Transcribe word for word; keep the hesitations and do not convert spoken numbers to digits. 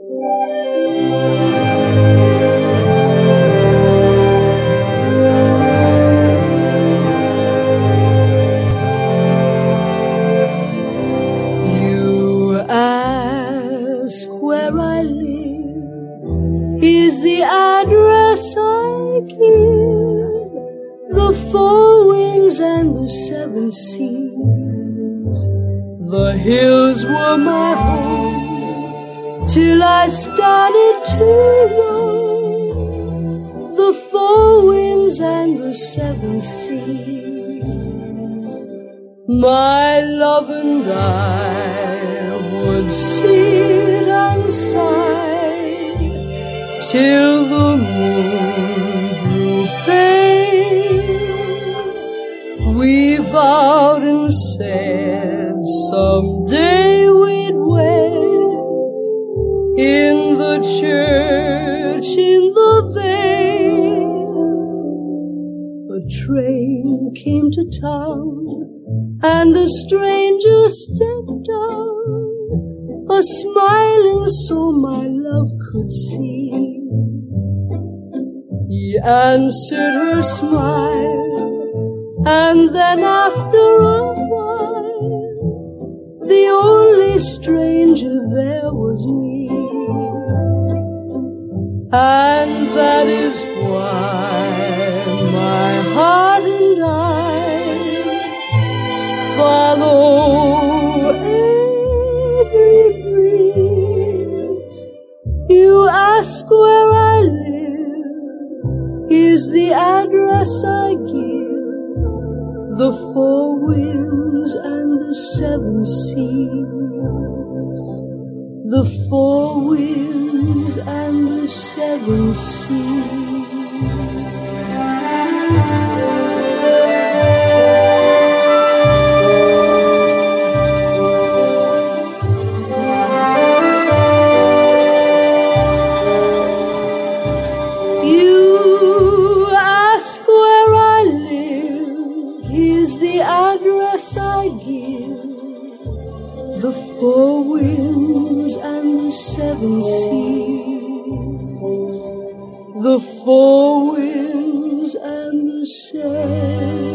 You ask where I live, is the address I give, the four winds and the seven seas. The hills were my home till I started to roam, the four winds and the seven seas. My love and I would sit and sigh till the moon grew pale. We vowed and said someday we'd wed, in the church in the vale. A train came to town and a stranger stepped out, a smiling soul my love could see. He answered her smile, and then after a while, the only stranger there was me. And that is why my heart and I follow every breeze. You ask where I live, is the address I give, the four winds and the seven seas, the four winds and the seven seas. I give, the four winds and the seven seas, the four winds and the seven